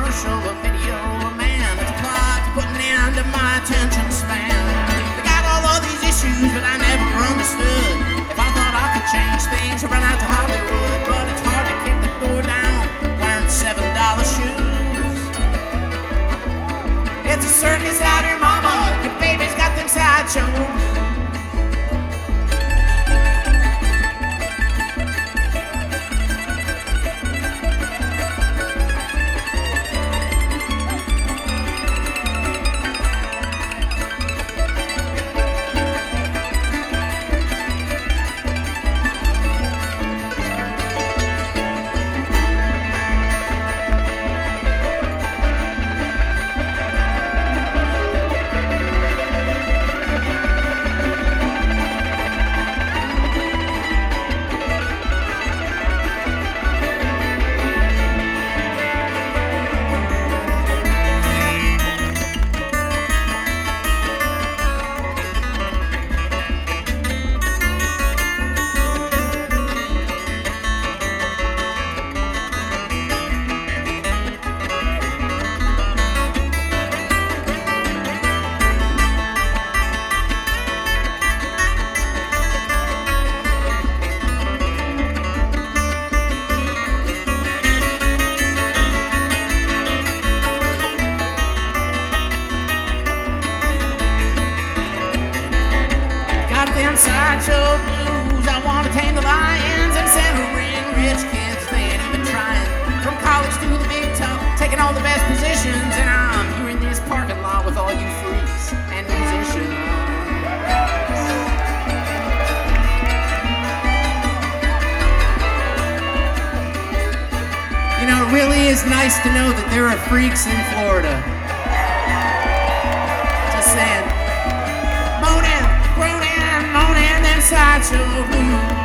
commercial, a video, a man that's applied to put an end to my attention span. They got all of these issues, but I never understood. If I thought I could change things, I'd run out to Hollywood. But it's hard to kick the door down wearing $7 shoes. It's a circus out here, mama. Your baby's got them sideshows. Sideshow blues. I want to tame the lions and centering rich kids. They ain't even trying. From college to the big top, taking all the best positions, and I'm here in this parking lot with all you freaks and musicians. You know, it really is nice to know that there are freaks in Florida. Just saying. Moaning, groaning, moaning, and sideshow blues.